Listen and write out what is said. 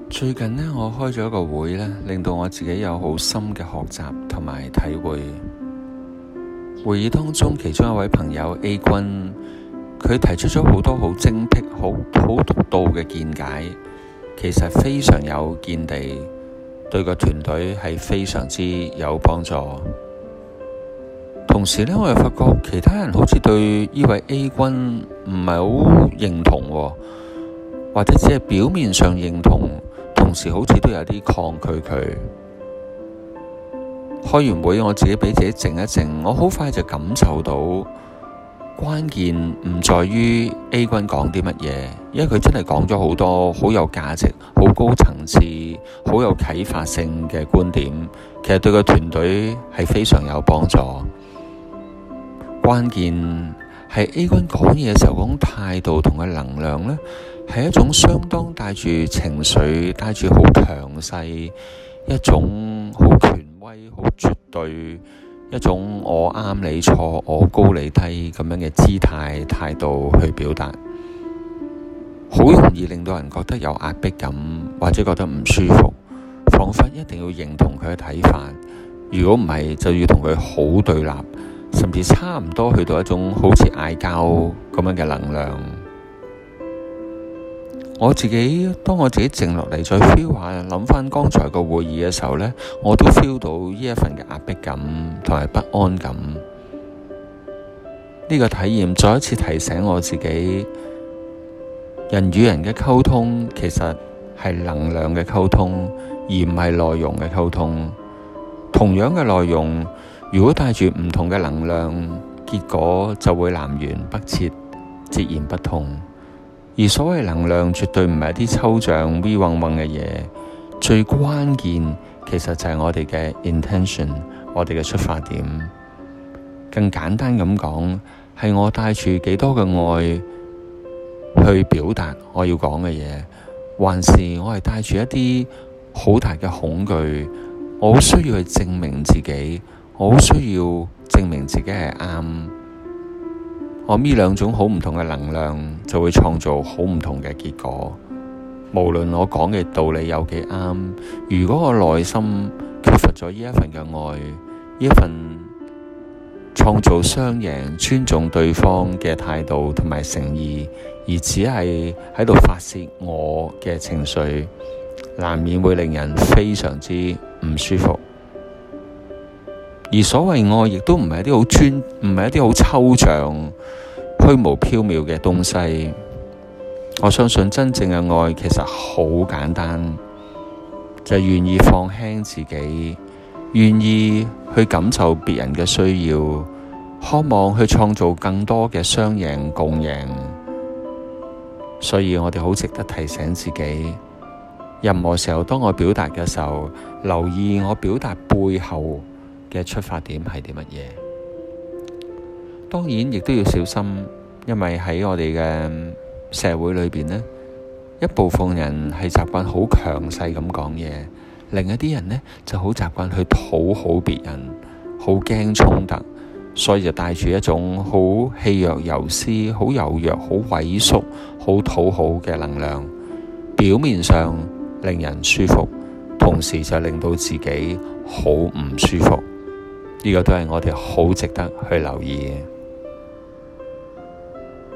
最近呢，我開咗一個會呢，令到我自己有好深嘅學習同埋體會。會議當中，其中一位朋友 A 君，佢提出咗好多好精闢、好獨到嘅見解，其實非常有見地，對個團隊係非常之有幫助。同時呢，我又發覺其他人好似對呢位 A 君唔係好認同，或者只係表面上認同，同時好似都有啲抗拒佢。開完會，我自己俾自己靜一靜，我好快就感受到關鍵唔在於 A 君講啲乜嘢，因為佢真係講咗好多好有價值、好高層次、好有啟發性嘅觀點，其實對個團隊係非常有幫助。關鍵係 A 君講嘢嘅時候嗰種態度同佢能量呢，係一種相當帶住情緒、帶住好強勢、一種好權威、好絕對、一種我啱你錯、我高你低咁樣嘅姿態態度去表達，好容易令到人覺得有壓迫感，或者覺得唔舒服，彷彿一定要認同佢嘅睇法。如果唔係，就要同佢好對立，甚至差唔多去到一種好似嗌交咁樣嘅能量。當我自己靜落嚟再 feel 下，諗翻剛才個會議嘅時候呢，我都 feel 到呢一份嘅壓迫感同埋不安感。呢個體驗再一次提醒我自己，人與人嘅溝通其實係能量嘅溝通，而唔係內容嘅溝通。同樣嘅內容，如果帶住唔同嘅能量，結果就會南轅北轍，截然不同。而所謂能量絕對唔係一啲抽象 V 嗡嗡嘅嘢，最關鍵其實就係我哋嘅 intention， 我哋嘅出發點。更簡單咁講，係我帶住幾多嘅愛去表達我要講嘅嘢，還是我係帶住一啲好大嘅恐懼，我好需要去證明自己，我好需要證明自己係啱。我呢兩種好唔同嘅能量就會創造好唔同嘅結果。無論我講嘅道理有幾啱，如果我內心缺乏咗呢一份嘅愛，呢一份創造雙贏、尊重對方嘅態度同埋誠意，而只係喺度發洩我嘅情緒，難免會令人非常之唔舒服。而所謂愛，亦都唔係一啲好抽象、虛無縹緲嘅東西。我相信真正嘅愛其實好簡單，就係願意放輕自己，願意去感受別人嘅需要，渴望去創造更多嘅雙贏共贏。所以我哋好值得提醒自己，任何時候當我表達嘅時候，留意我表達背後嘅出發點係啲乜嘢。當然亦都要小心，因為喺我哋嘅社會裏邊呢，一部分人係習慣好強勢咁講嘢，另一啲人呢就好習慣去討好別人，好驚衝突，所以就帶住一種好氣若游絲、好柔弱、好萎縮、好討好嘅能量，表面上令人舒服，同時就令到自己好唔舒服。呢個都係我哋好值得去留意嘅。